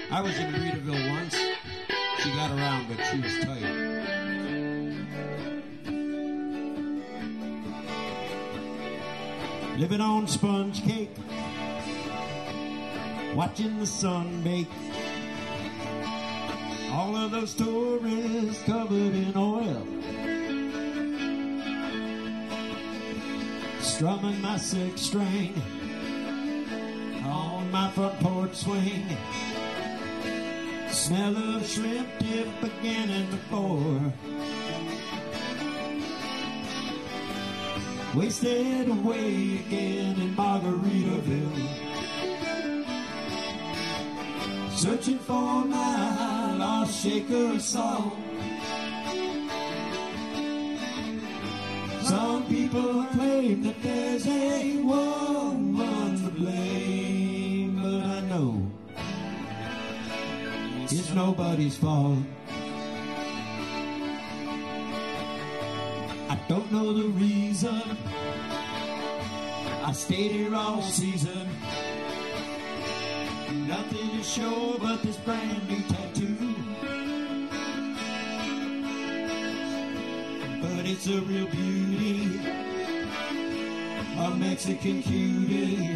I was in Reedville once. She got around, but she was tight. Living on sponge cake, watching the sun bake. All of those tourists covered in oil, strumming my sixth string on my front porch swing. Smell of shrimp dip beginning to pour. Wasted away again in Margaritaville, searching for my lost shaker of salt. Some people claim that there's a woman to blame, but I know it's nobody's fault. I don't know the reason I stayed here all season. Nothing to show but this brand new tattoo, but it's a real beauty, a Mexican cutie.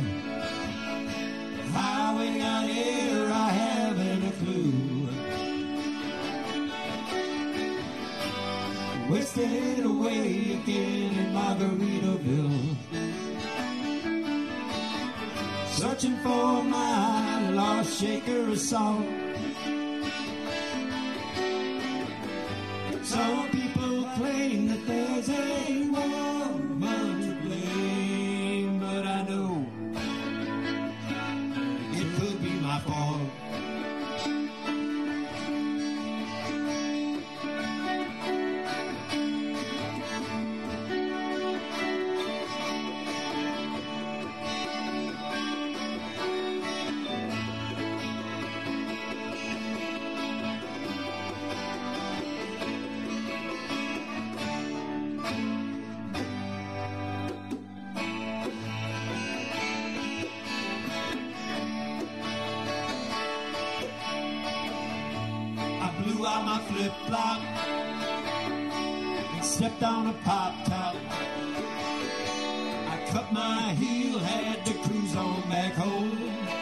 How we got here, I haven't a clue. Wasted away again in Margaritaville, searching for my lost shaker of salt. Some people claim that there's a woman to blame, but I know it could be my fault. Blew out my flip-flop and stepped on a pop-top. I cut my heel, had to cruise on back home.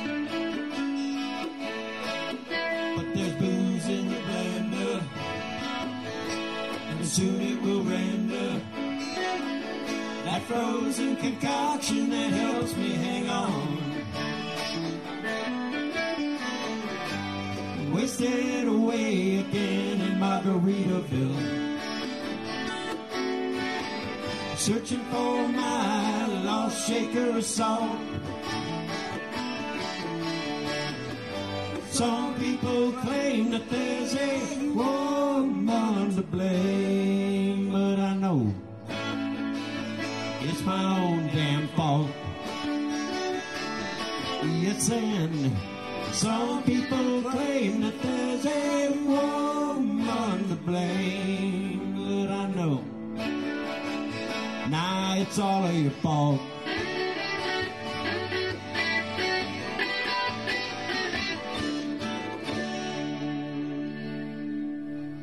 But there's booze in the blender, and soon it will render. That frozen concoction that helps me hang on. Wasted away again in Margaritaville, searching for my lost shaker of salt. Some people claim that there's a woman to blame, but I know it's my own damn fault. Yes, and some people claim that there's a woman to blame, but I know, nah, it's all of your fault.